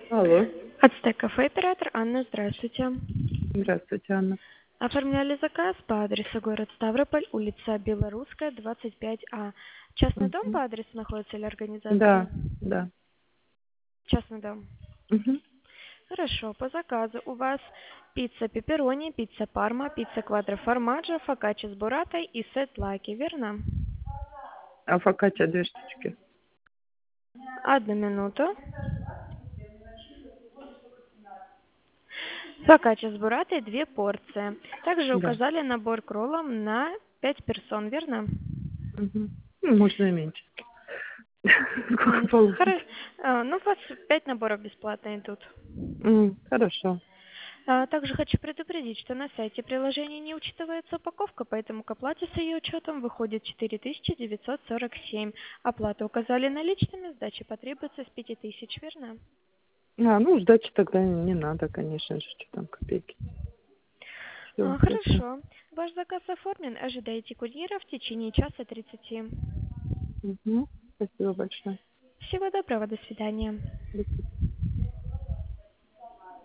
Алло. Ацтек кафе, оператор Анна, здравствуйте. Здравствуйте, Анна. Оформляли заказ по адресу город Ставрополь, улица Белорусская, 25А. Частный дом Мгм. по адресу находится или организация? Да, да. Частный дом. Мгм. Хорошо, по заказу у вас пицца пепперони, пицца парма, пицца квадроформаджо, фокаччо с буратой и сет лаки, верно? А фокаччо 2 штучки. Одну минуту. Фокаччо с буратой 2 порции. Также Да. указали набор к роллам на 5 персон, верно? Мгм. Ну, можно и меньше. Сколько получится. Ну, у вас 5 наборов бесплатно идут. Хорошо. Также хочу предупредить, что на сайте приложения не учитывается упаковка, поэтому к оплате с ее учетом выходит 4947. Оплату указали наличными, сдача потребуется с 5000, верно? Ну, сдачи тогда не надо, конечно же, что там копейки. Все, хорошо. Хорошо. Ваш заказ оформлен. Ожидайте курьера в течение часа 30. Мгм. Спасибо большое. Всего доброго, до свидания. До свидания.